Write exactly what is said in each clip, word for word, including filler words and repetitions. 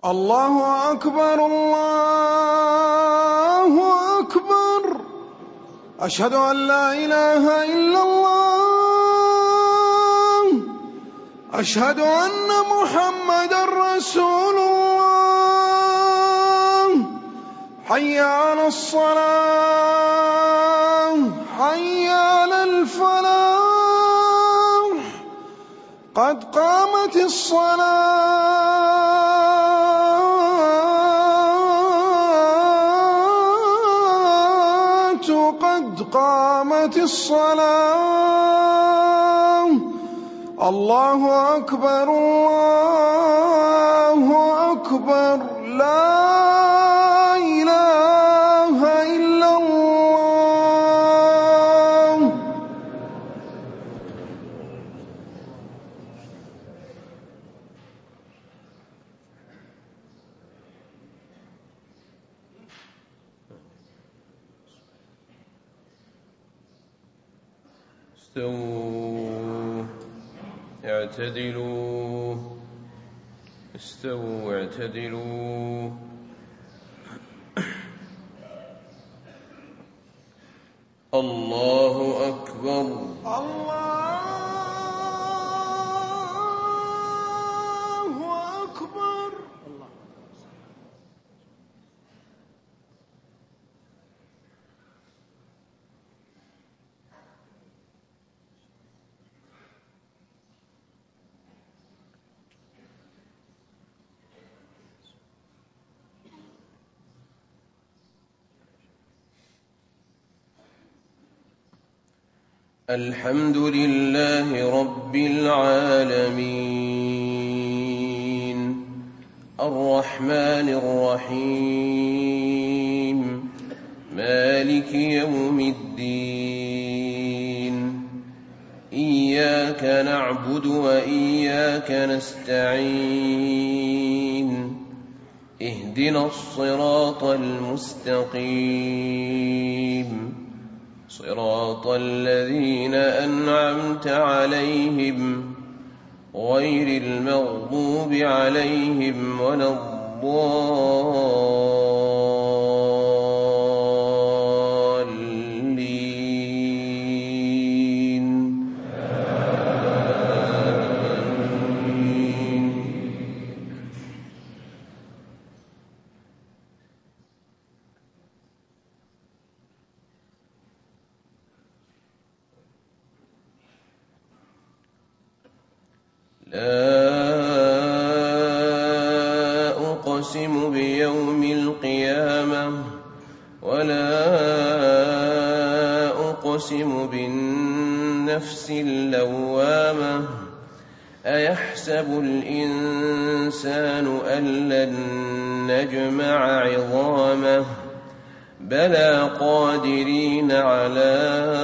الله أكبر الله أكبر. أشهد أن لا إله إلا الله. أشهد أن محمدًا رسول الله. حي على الصلاة حي على الفلاح. قد قامت الصلاة قد قامت الصلاة. الله أكبر الله أكبر. لا إله إلا الله. استووا اعتدلوا استووا اعتدلوا. الله أكبر الله أكبر. الحمد لله رب العالمين الرحمن الرحيم مالك يوم الدين. إياك نعبد وإياك نستعين. اهدنا الصراط المستقيم صراط الذين أنعمت عليهم غير المغضوب عليهم ولا الضالين. آمين. لا أقسم بيوم القيامة ولا أقسم بالنفس اللوامة. أيحسب الإنسان أن لن نجمع عظامه بلى قادرين على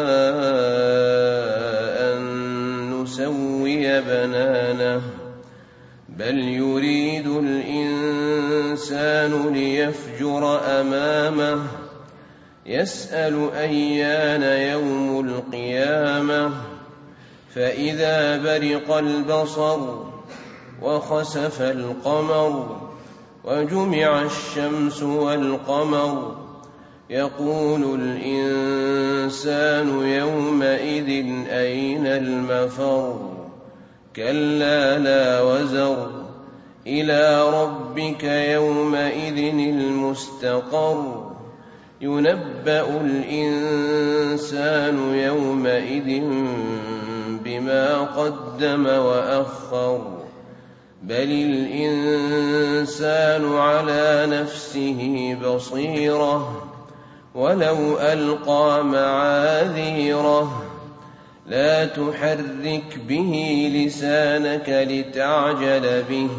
نسوي بنانه. بل يريد الإنسان ليفجر أمامه. يسأل أيان يوم القيامة. فإذا برق البصر وخسف القمر وجمع الشمس والقمر يقول الإنسان يومئذ أين المفر. كلا لا وزر إلى ربك يومئذ المستقر. ينبأ الإنسان يومئذ بما قدم وأخر. بل الإنسان على نفسه بصيرة ولو ألقى معاذيره. لا تحرك به لسانك لتعجل به.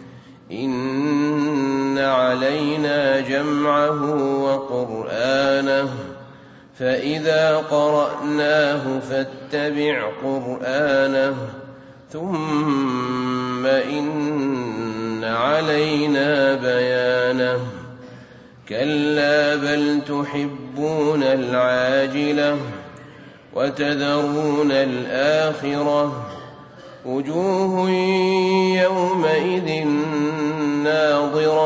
إن علينا جمعه وقرآنه. فإذا قرأناه فاتبع قرآنه. ثم إن علينا بيانه. كلا بل تحبون العاجلة وتذرون الآخرة. وجوه يومئذ ناظرة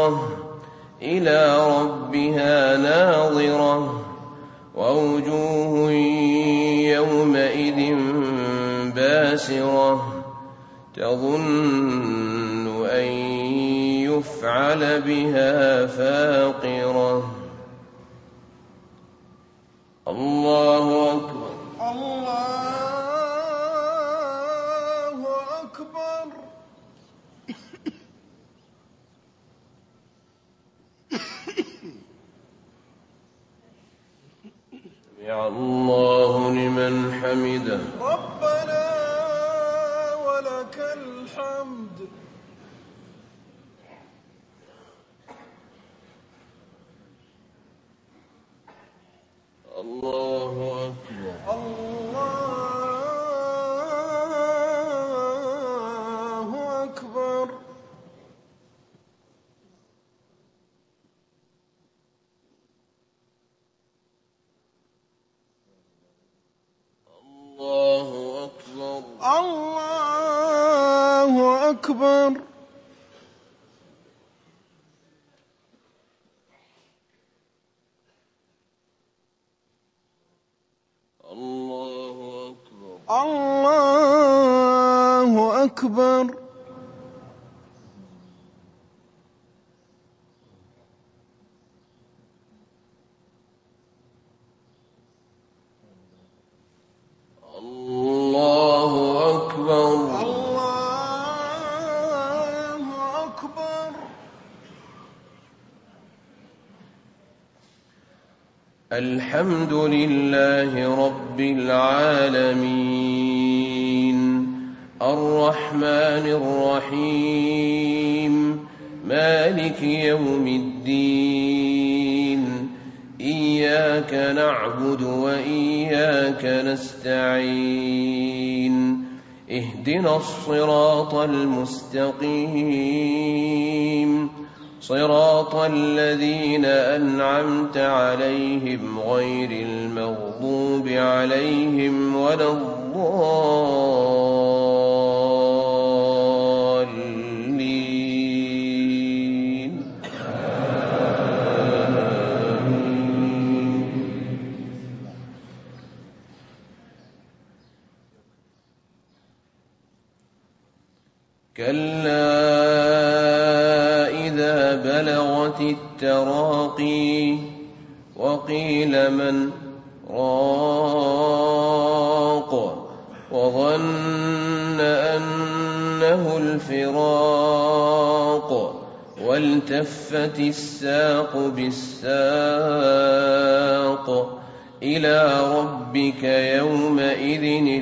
إلى ربها ناظرة ووجوه يومئذ باسرة تظن أن يفعل بها فاقرة. الله أكبر. الله أكبر. سمع الله لمن حمده. ربنا ولك الحمد. الله أكبر. الله أكبر. الله أكبر. الله أكبر. الله أكبر. الله أكبر. الله أكبر. الله أكبر. الحمد لله رب العالمين الرحمن الرحيم مالك يوم الدين إياك نعبد وإياك نستعين اهدنا الصراط المستقيم صراط الذين أنعمت عليهم غير المغضوب عليهم ولا الضالين. كلا بلغت التراقي وقيل من راق وظن أنه الفراق والتفت الساق بالساق إلى ربك يومئذ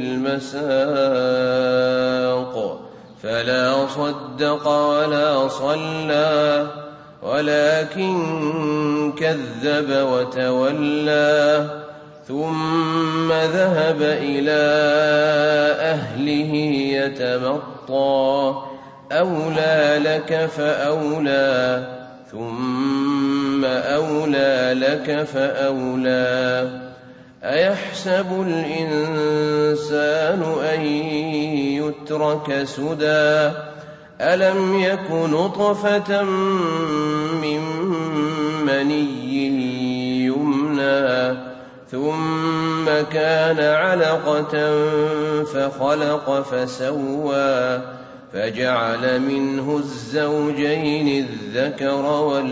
المساق فلا صدق ولا صلى ولكن كذب وتولى ثم ذهب إلى أهله يتمطى أولى لك فأولى ثم أولى لك فأولى أيحسب الإنسان أن يترك سدى ألم يك نطفة من مني يمنى ثم كان علقة فخلق فسوى فجعل منه الزوجين الذكر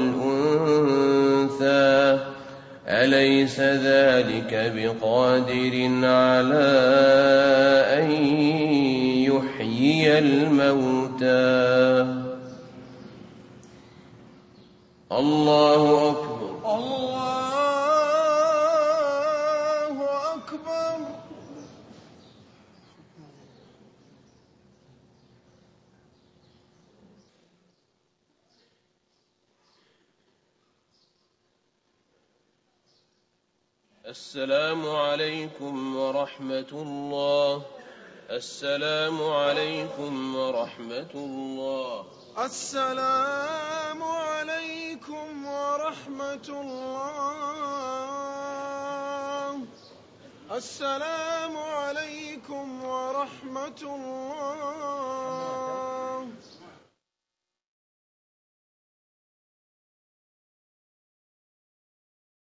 والأنثى أليس ذلك بقادر على أن يحيي الموتى. الله أكبر. الله أكبر. السلام عليكم ورحمة الله. السلام عليكم ورحمة الله. السلام عليكم ورحمة الله. السلام عليكم ورحمة الله.